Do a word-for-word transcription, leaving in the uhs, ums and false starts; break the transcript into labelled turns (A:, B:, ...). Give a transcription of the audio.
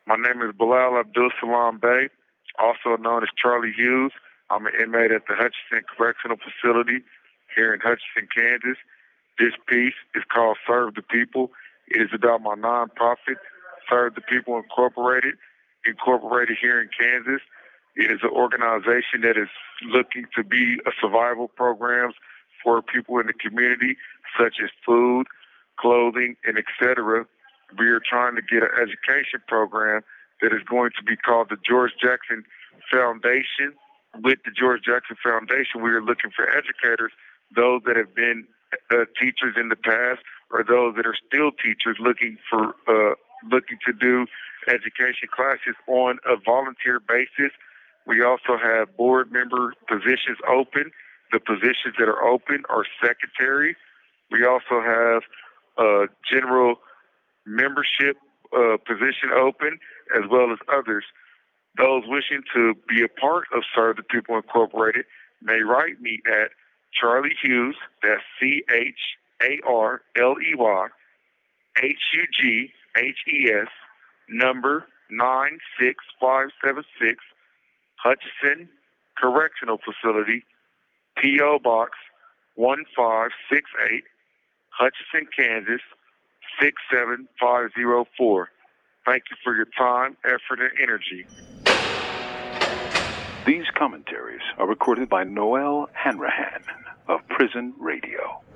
A: My name is Bilal Abdul Salam Bey, also known as Charlie Hughes. I'm an inmate at the Hutchinson Correctional Facility here in Hutchinson, Kansas. This piece is called Serve the People. It is about my nonprofit, Serve the People Incorporated, incorporated here in Kansas. It is an organization that is looking to be a survival programs for people in the community, such as food, clothing, and et cetera. We are trying to get an education program that is going to be called the George Jackson Foundation. With the George Jackson Foundation, we are looking for educators, those that have been uh, teachers in the past or those that are still teachers looking for uh, looking to do education classes on a volunteer basis. We also have board member positions open. The positions that are open are secretary. We also have a general membership uh, position open, as well as others. Those wishing to be a part of Serve the People Incorporated may write me at Charlie Hughes, that's C H A R L E Y, H U G H E S, number nine six five seven six, Hutchinson Correctional Facility, P O. Box one five six eight, Hutchinson, Kansas, six seven five zero four. Thank you for your time, effort, and energy.
B: These commentaries are recorded by Noel Hanrahan of Prison Radio.